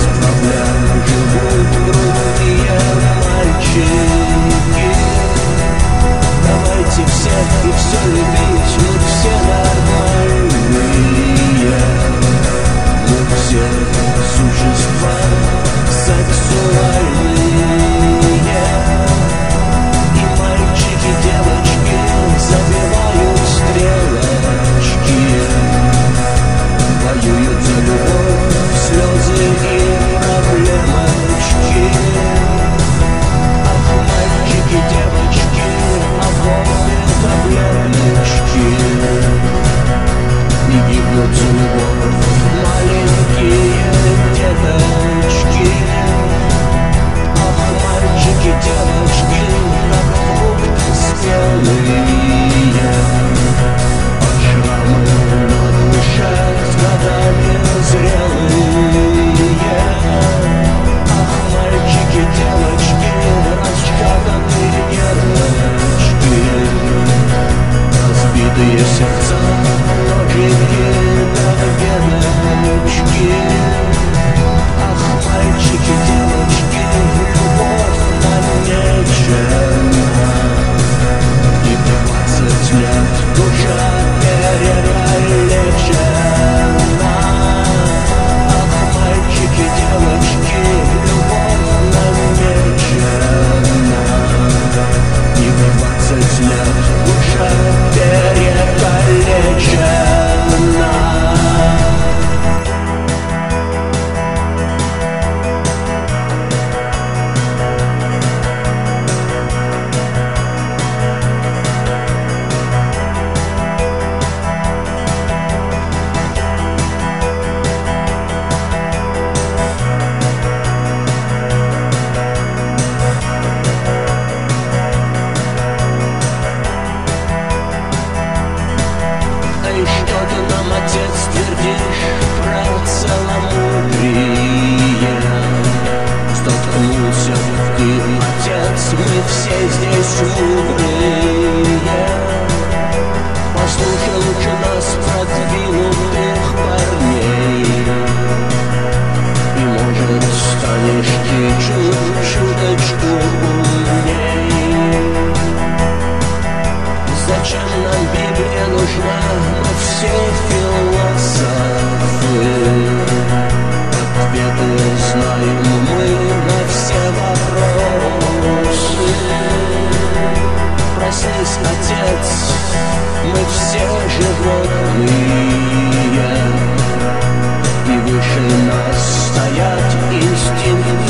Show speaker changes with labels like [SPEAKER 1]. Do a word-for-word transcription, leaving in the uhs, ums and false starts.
[SPEAKER 1] проблем живут грубые мальчики. Давайте всех и все любить, мы все нормальные. Мы все существа сексуальные. И мальчики, девочки забивают стрелочки, воюют за любовь, слезы и проблемочки. Ах, мальчики, девочки, обои таблеточки, и гибнут за любовь маленькие деточки. Ах, мальчики, девочки, как фрукты спелые, от шрамы на душе с годами зрелые. Ах, мальчики, девочки, расчаханные нервочки, разбитые сердца, ножики да веточки. Ах, мальчики, девочки, любовь намечена, и в двадцать лет душа перекалечена. Ах, мальчики, девочки, любовь намечена, и в двадцать лет душа перекалечена. Что-то нам, отец, твердишь про целомудрие. Столкнулся ты, отец, мы все здесь мудрые. Послушай лучше нас, продвинутых парней, и, может, станешь ты чуть-чуточку умней. Зачем нам Библия нужна? Мы все философы. Ответы знаем мы на все вопросы. Проснись, отец, мы все животные, и выше нас стоят инстинкты